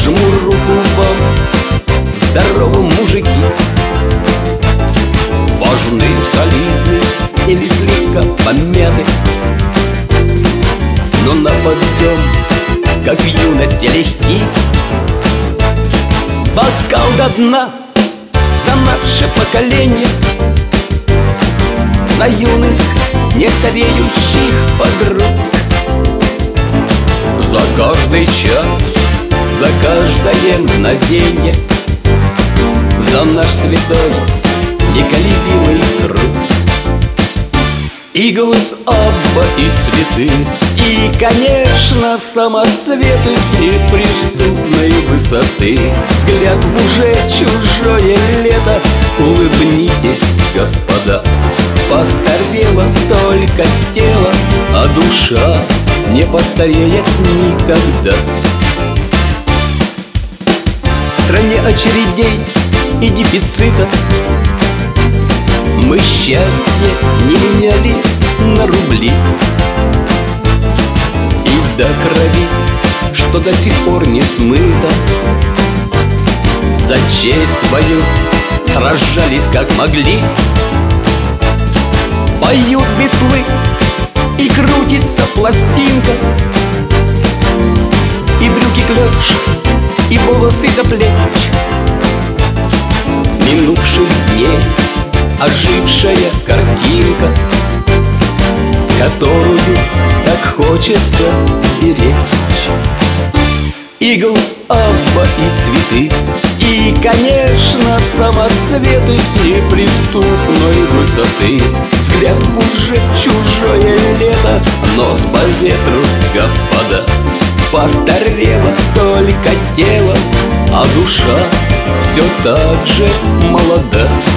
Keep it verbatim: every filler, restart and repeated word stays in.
жму руку вам, здоровым мужики. Важны, солидны или слегка помяты, но на подъем, как в юности, легки. Бокал до дна за наше поколение, за юных, не стареющих подруг, за каждый час, за каждое мгновенье, за наш святой неколебимый круг. Иглс, Абба и цветы, и, конечно, самоцветы с неприступной высоты. Взгляд в уже чужое лето, улыбнитесь, господа. Постарело только тело, а душа не постареет никогда. В стране очередей и дефицита мы счастье не меняли на рубли. И до крови, что до сих пор не смыто, за честь свою сражались как могли. Поют битлы и крутится пластинка, и брюки клеш, и волосы до плеч. Минувших дней ожившая картинка, которую так хочется сберечь. Иглс, Абба и цветы, и, конечно, самоцветы с неприступной высоты. Взгляд в уже чужое лето, нос по ветру, господа. Постарело только тело, а душа все так же молода.